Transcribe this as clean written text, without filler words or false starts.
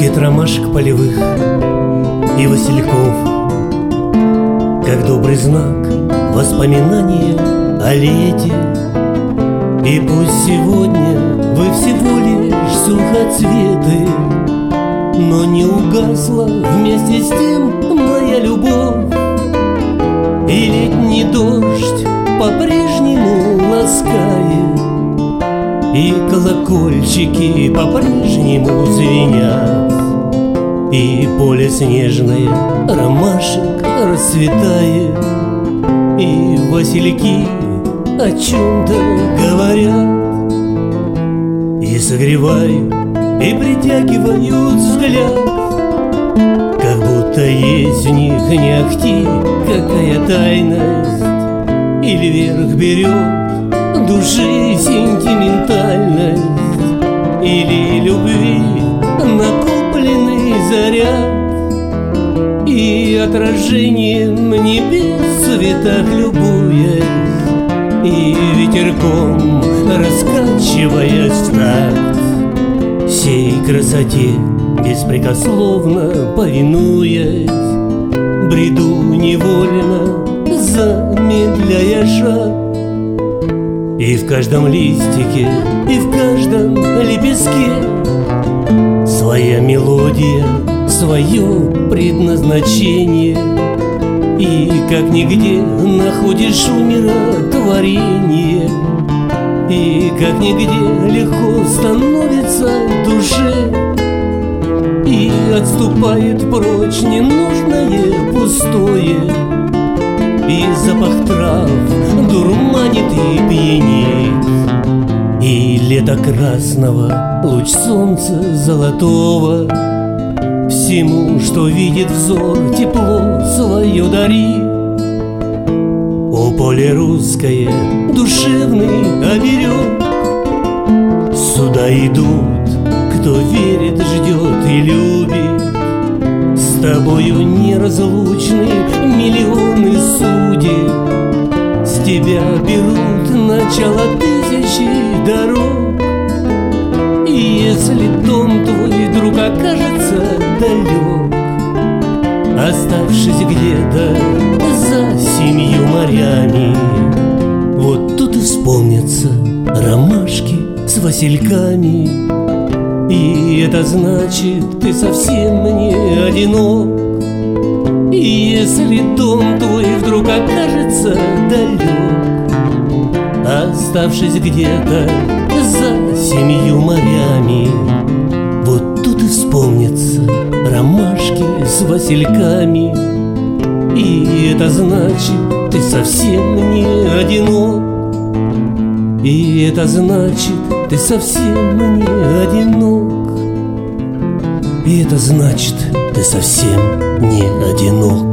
Букет ромашек полевых и васильков, как добрый знак воспоминания о лете. И пусть сегодня вы всего лишь сухоцветы, но не угасла вместе с тем моя любовь. И летний дождь по-прежнему ласкает, и колокольчики по-прежнему звенят, и поле снежное ромашек расцветает, и васильки о чем-то говорят, и согревают, и притягивают взгляд, как будто есть в них не ахти какая тайность, или вверх берет души сентиментальность, или любви накопленный заряд, и отражением небес в цветах любуясь, и ветерком раскачиваясь в такт всей красоте беспрекословно повинуясь, бреду невольно, замедляя шаг. И в каждом листике, и в каждом лепестке своя мелодия, свое предназначение. И как нигде находишь умиротворение, и как нигде легко становится душе, и отступает прочь ненужное пустое, и запах трав дурманит и пьянеет, и лето красного, луч солнца золотого всему, что видит взор, тепло свое дари. О, поле русское, душевный оберег, сюда идут, кто верит, ждет и любит. С тобою неразлучны миллионы судеб, с тебя берут начало тысячи дорог. И если дом твой вдруг окажется далек, оставшись где-то за 7 морями, вот тут и вспомнятся ромашки с васильками. И это значит, ты совсем не одинок. И если дом твой вдруг окажется далек, оставшись где-то за 7 морями, вот тут и вспомнятся ромашки с васильками. И это значит, ты совсем не одинок. И это значит, ты совсем не одинок. И это значит, ты совсем не одинок.